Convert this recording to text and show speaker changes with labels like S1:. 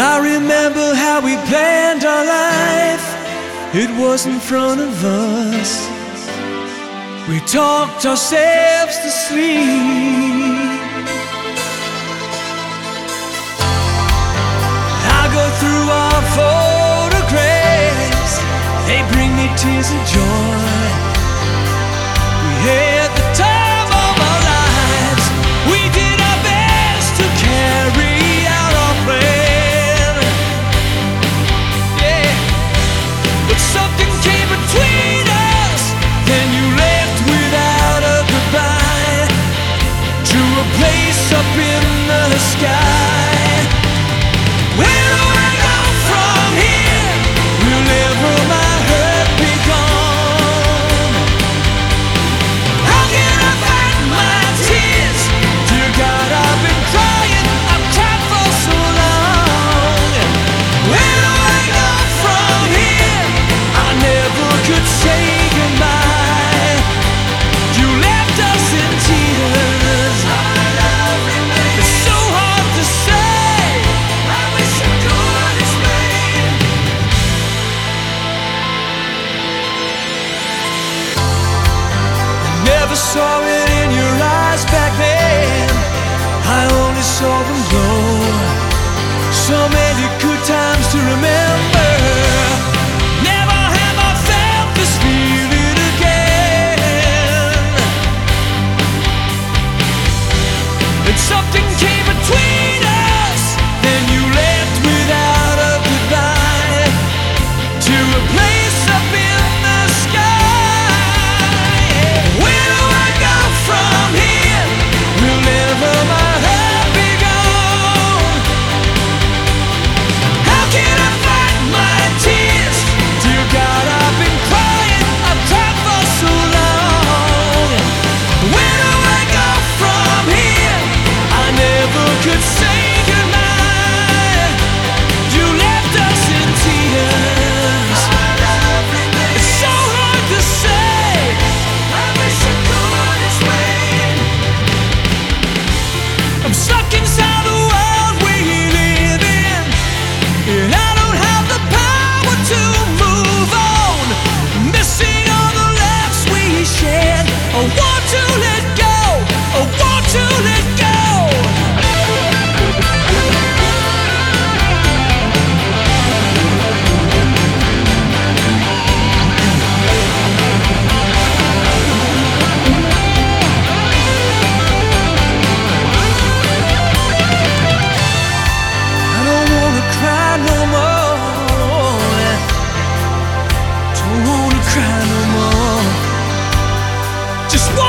S1: I remember how we planned our life. It was in front of us. We talked ourselves to sleep. I go through our photographs. They bring me tears of joy. We had the time of our lives. We did our best to carry out our plan. Yeah, but something came between us. Then you left without a goodbye to a place up in the sky. Where do I go from here? Will ever my hurt be gone? How can I fight my tears? Dear God, I've been crying, I've cried for so long. Where do I go from here? I never could say goodbye. You left us in tears. It's so hard to say. I wish I could explain. I never saw it in your eyes back then. I only saw them glow. So many good times to remember. Never have I felt this feeling again. And something came between us. Then you left without a goodbye to a place up in the sky. Where do I go from here? Will never my heart be gone? How can I fight my tears? Dear God, I've been crying, I've cried for so long. Where do I go from here? I never could say goodbye. You left us in tears. It's so hard to say. I wish I could explain. I'm stuck inside the world we live in, and I don't have the power to move on. Missing all the laughs we shared. I want to let go. I want to let go. I don't wanna cry no more. Don't wanna cry no more. Just want